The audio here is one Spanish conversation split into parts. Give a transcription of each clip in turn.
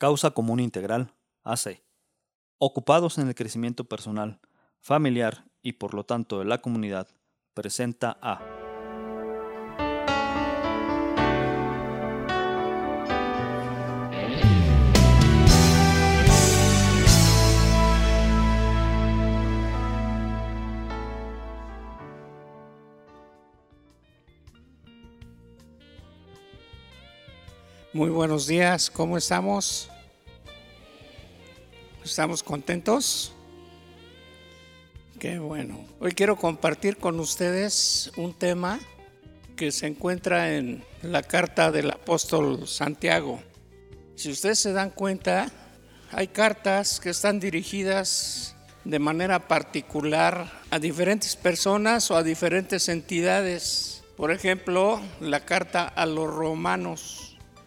Causa Común Integral, AC. Ocupados en el crecimiento personal, familiar y por lo tanto de la comunidad, presenta a Muy buenos días, ¿cómo estamos? ¿Estamos contentos? Qué bueno. Hoy quiero compartir con ustedes un tema que se encuentra en la carta del apóstol Santiago. Si ustedes se dan cuenta, hay cartas que están dirigidas de manera particular a diferentes personas o a diferentes entidades. Por ejemplo, la carta a los romanos.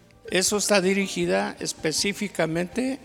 Eso está dirigida específicamente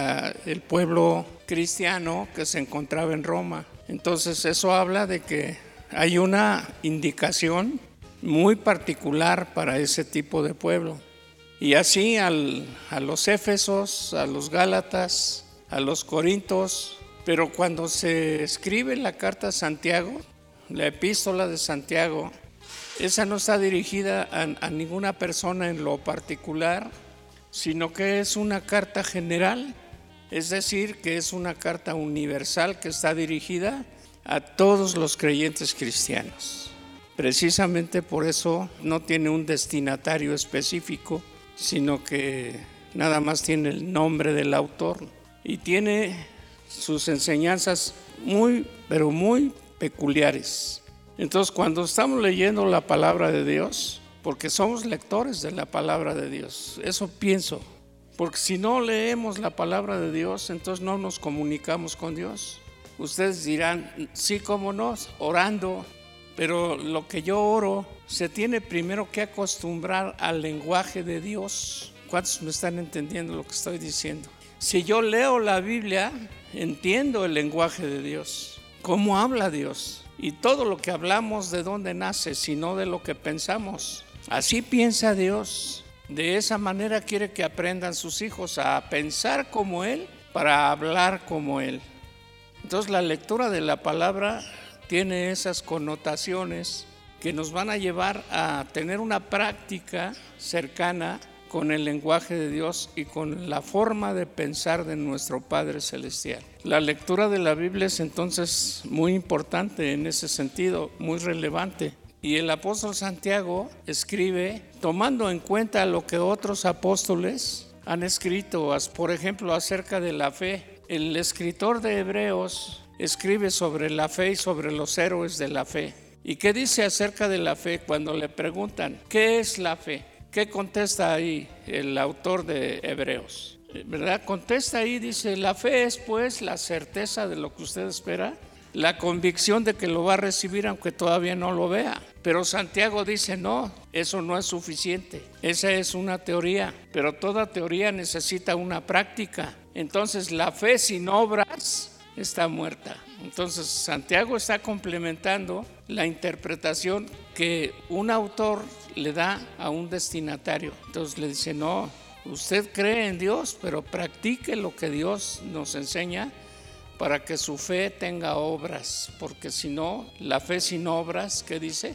al pueblo cristiano que se encontraba en Roma. Entonces eso habla de que hay una indicación muy particular para ese tipo de pueblo. Y así a los Éfesos, a los Gálatas, a los Corintos. Pero cuando se escribe la carta a Santiago, la epístola de Santiago, esa no está dirigida a ninguna persona en lo particular, sino que es una carta general, es decir, que es una carta universal que está dirigida a todos los creyentes cristianos. Precisamente por eso no tiene un destinatario específico, sino que nada más tiene el nombre del autor y tiene sus enseñanzas muy, pero muy peculiares. Entonces, cuando estamos leyendo la palabra de Dios, porque somos lectores de la palabra de Dios, eso pienso, porque si no leemos la palabra de Dios, entonces no nos comunicamos con Dios. Ustedes dirán, sí, cómo no, orando, pero lo que yo oro se tiene primero que acostumbrar al lenguaje de Dios. ¿Cuántos me están entendiendo lo que estoy diciendo? Si yo leo la Biblia, entiendo el lenguaje de Dios, cómo habla Dios. Y todo lo que hablamos, ¿de dónde nace? Sino de lo que pensamos. Así piensa Dios. De esa manera quiere que aprendan sus hijos a pensar como Él, para hablar como Él. Entonces la lectura de la palabra tiene esas connotaciones que nos van a llevar a tener una práctica cercana con el lenguaje de Dios y con la forma de pensar de nuestro Padre Celestial. La lectura de la Biblia es entonces muy importante en ese sentido, muy relevante. Y el apóstol Santiago escribe tomando en cuenta lo que otros apóstoles han escrito, por ejemplo, acerca de la fe. El escritor de Hebreos escribe sobre la fe y sobre los héroes de la fe. ¿Y qué dice acerca de la fe cuando le preguntan qué es la fe? ¿Qué contesta ahí el autor de Hebreos? ¿Verdad? Contesta ahí, dice, la fe es pues la certeza de lo que usted espera, la convicción de que lo va a recibir aunque todavía no lo vea. Pero Santiago dice, no, eso no es suficiente. Esa es una teoría, pero toda teoría necesita una práctica. Entonces la fe sin obras está muerta. Entonces Santiago está complementando la interpretación que un autor le da a un destinatario. Entonces le dice, no, usted cree en Dios, pero practique lo que Dios nos enseña para que su fe tenga obras, porque si no, la fe sin obras, ¿qué dice?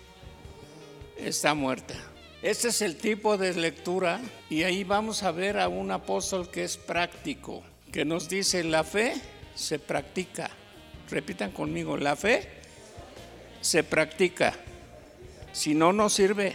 Está muerta. Este es el tipo de lectura y ahí vamos a ver a un apóstol que es práctico, que nos dice, la fe se practica. Repitan conmigo, la fe se practica. Si no, no sirve.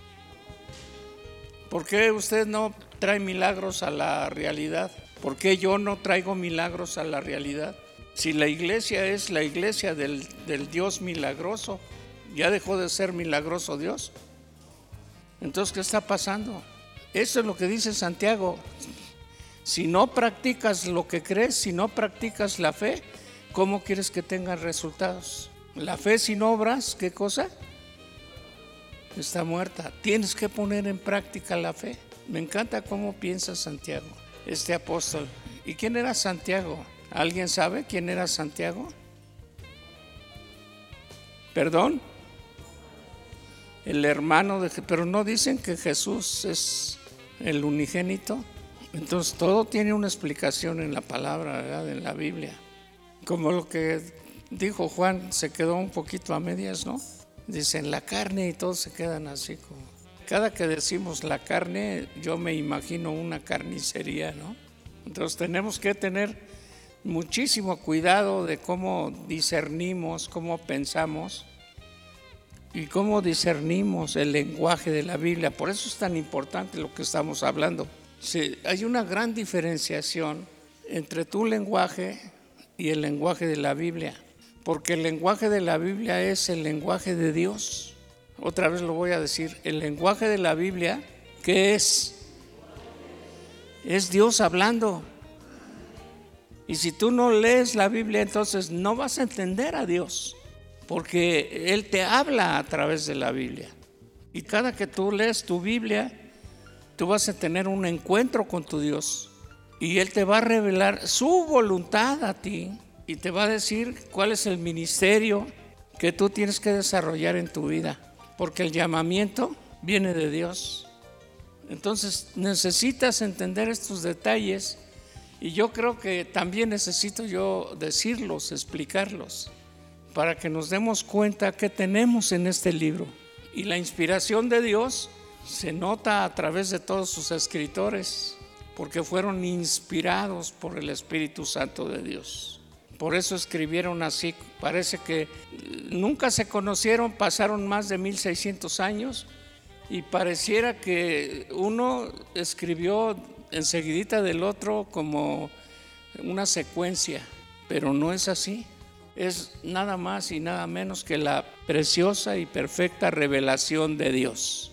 ¿Por qué usted no trae milagros a la realidad? ¿Por qué yo no traigo milagros a la realidad? Si la iglesia es la iglesia del Dios milagroso, ¿ya dejó de ser milagroso Dios? Entonces, ¿qué está pasando? Eso es lo que dice Santiago. Si no practicas lo que crees, si no practicas la fe, ¿cómo quieres que tengan resultados? La fe sin obras, ¿qué cosa? Está muerta. Tienes que poner en práctica la fe. Me encanta cómo piensa Santiago, este apóstol. ¿Y quién era Santiago? ¿Alguien sabe quién era Santiago? ¿Perdón? El hermano de Jesús. Pero no dicen que Jesús es el unigénito. Entonces todo tiene una explicación en la palabra, ¿verdad? En la Biblia. Como lo que dijo Juan, se quedó un poquito a medias, ¿no? Dicen la carne y todos se quedan así como. Cada que decimos la carne, yo me imagino una carnicería, ¿no? Entonces tenemos que tener muchísimo cuidado de cómo discernimos, cómo pensamos y cómo discernimos el lenguaje de la Biblia. Por eso es tan importante lo que estamos hablando. Sí, hay una gran diferenciación entre tu lenguaje y el lenguaje de la Biblia, porque el lenguaje de la Biblia es el lenguaje de Dios. Otra vez lo voy a decir, el lenguaje de la Biblia, ¿qué es? Es Dios hablando. Y si tú no lees la Biblia, entonces no vas a entender a Dios, porque Él te habla a través de la Biblia. Y cada que tú lees tu Biblia, tú vas a tener un encuentro con tu Dios y Él te va a revelar su voluntad a ti y te va a decir cuál es el ministerio que tú tienes que desarrollar en tu vida, porque el llamamiento viene de Dios. Entonces necesitas entender estos detalles y yo creo que también necesito yo decirlos, explicarlos, para que nos demos cuenta qué tenemos en este libro. Y la inspiración de Dios se nota a través de todos sus escritores, porque fueron inspirados por el Espíritu Santo de Dios. Por eso escribieron así. Parece que nunca se conocieron, pasaron más de 1600 años y pareciera que uno escribió enseguidita del otro como una secuencia, pero no es así. Es nada más y nada menos que la preciosa y perfecta revelación de Dios.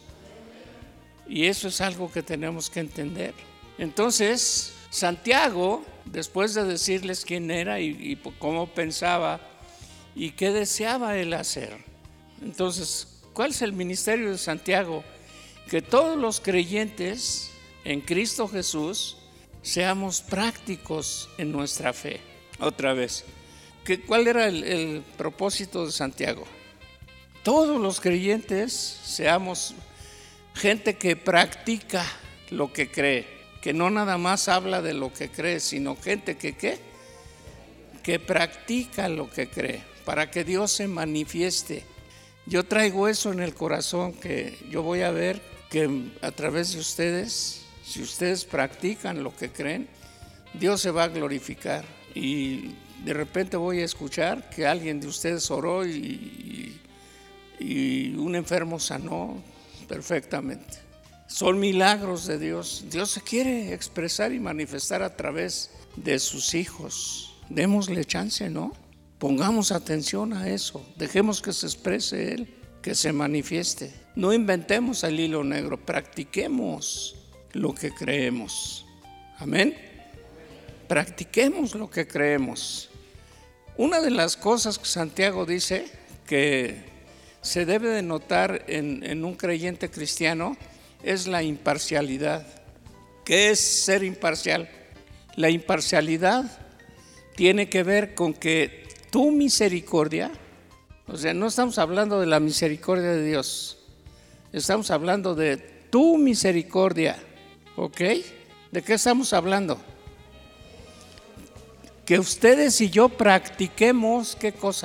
Y eso es algo que tenemos que entender. Entonces, Santiago, después de decirles quién era y cómo pensaba y qué deseaba él hacer. Entonces, ¿cuál es el ministerio de Santiago? Que todos los creyentes en Cristo Jesús seamos prácticos en nuestra fe. Otra vez, ¿cuál era el propósito de Santiago? Todos los creyentes seamos gente que practica lo que cree, que no nada más habla de lo que cree, sino gente que practica lo que cree, para que Dios se manifieste. Yo traigo eso en el corazón, que yo voy a ver que a través de ustedes, si ustedes practican lo que creen, Dios se va a glorificar. Y de repente voy a escuchar que alguien de ustedes oró y un enfermo sanó perfectamente. Son milagros de Dios. Dios se quiere expresar y manifestar a través de sus hijos. Démosle chance, ¿no? Pongamos atención a eso. Dejemos que se exprese Él, que se manifieste. No inventemos el hilo negro, practiquemos lo que creemos. Amén. Practiquemos lo que creemos. Una de las cosas que Santiago dice que se debe de notar en un creyente cristiano es la imparcialidad. ¿Qué es ser imparcial? La imparcialidad tiene que ver con que tu misericordia, o sea, no estamos hablando de la misericordia de Dios, estamos hablando de tu misericordia, ¿ok? ¿De qué estamos hablando? Que ustedes y yo practiquemos, ¿qué cosa?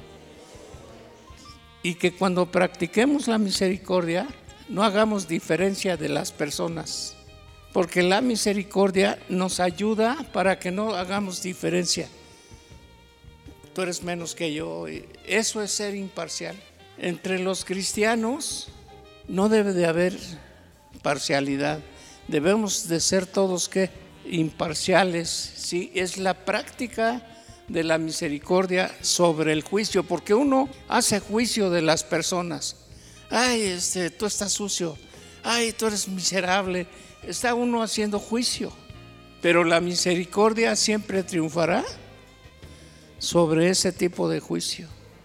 Y que cuando practiquemos la misericordia, no hagamos diferencia de las personas, porque la misericordia nos ayuda para que no hagamos diferencia. Tú eres menos que yo. Eso es ser imparcial. Entre los cristianos no debe de haber parcialidad. Debemos de ser todos imparciales. ¿Sí? Es la práctica de la misericordia sobre el juicio, porque uno hace juicio de las personas. Ay, tú estás sucio. Ay, tú eres miserable. Está uno haciendo juicio, pero la misericordia siempre triunfará sobre ese tipo de juicio.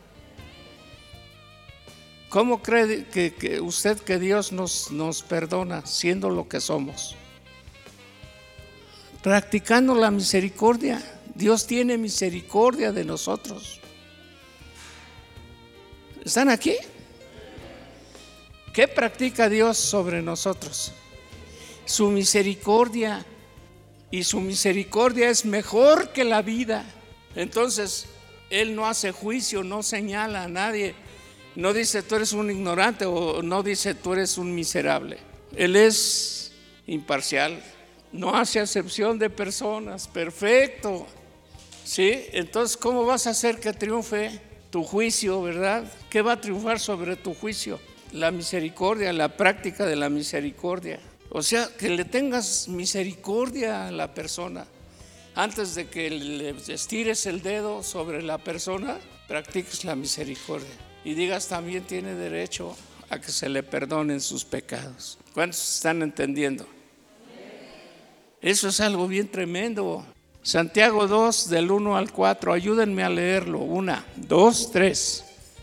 ¿Cómo cree que usted que Dios nos perdona siendo lo que somos? Practicando la misericordia. Dios tiene misericordia de nosotros. ¿Están aquí? ¿Qué practica Dios sobre nosotros? Su misericordia. y su misericordia es mejor que la vida. Entonces, Él no hace juicio, no señala a nadie, no dice tú eres un ignorante o no dice tú eres un miserable. Él es imparcial, no hace acepción de personas, perfecto. ¿Sí? Entonces, ¿cómo vas a hacer que triunfe tu juicio, verdad? ¿Qué va a triunfar sobre tu juicio? La misericordia, la práctica de la misericordia. O sea, que le tengas misericordia a la persona. Antes de que le estires el dedo sobre la persona, practiques la misericordia. Y digas, también tiene derecho a que se le perdonen sus pecados. ¿Cuántos están entendiendo? Eso es algo bien tremendo. Santiago 2, del 1 al 4, ayúdenme a leerlo. 1, 2, 3.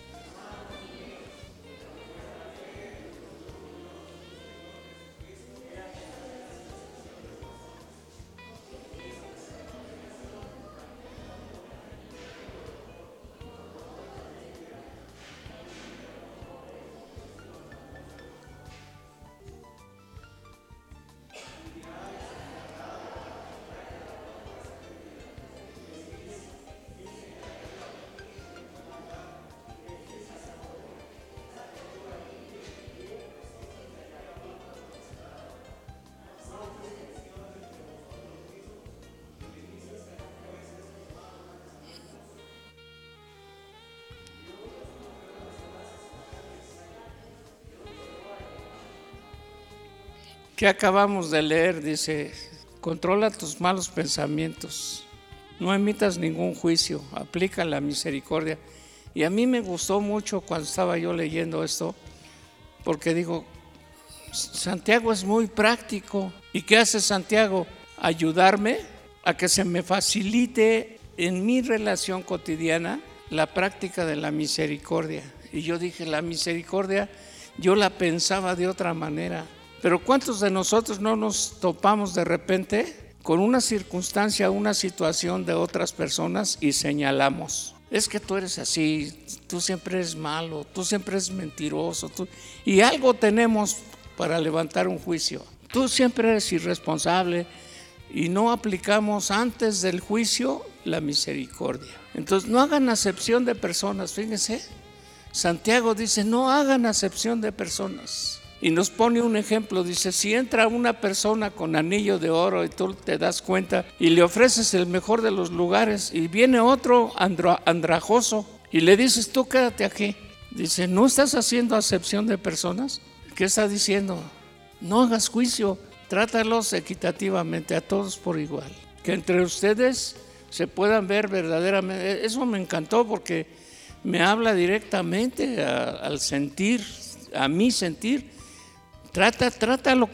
¿Qué acabamos de leer? Dice, controla tus malos pensamientos, no emitas ningún juicio, aplica la misericordia. Y a mí me gustó mucho cuando estaba yo leyendo esto, porque digo, Santiago es muy práctico. ¿Y qué hace Santiago? Ayudarme a que se me facilite en mi relación cotidiana la práctica de la misericordia. Y yo dije, la misericordia yo la pensaba de otra manera. Pero ¿cuántos de nosotros no nos topamos de repente con una circunstancia, una situación de otras personas y señalamos? Es que tú eres así, tú siempre eres malo, tú siempre eres mentiroso, y algo tenemos para levantar un juicio. Tú siempre eres irresponsable y no aplicamos antes del juicio la misericordia. Entonces no hagan acepción de personas, fíjense. Santiago dice, no hagan acepción de personas. Y nos pone un ejemplo, dice, si entra una persona con anillo de oro y tú te das cuenta y le ofreces el mejor de los lugares y viene otro andrajoso y le dices, tú quédate aquí. Dice, ¿no estás haciendo acepción de personas? ¿Qué está diciendo? No hagas juicio, trátalos equitativamente a todos por igual. Que entre ustedes se puedan ver verdaderamente. Eso me encantó porque me habla directamente al sentir, a mi sentir. Trátalo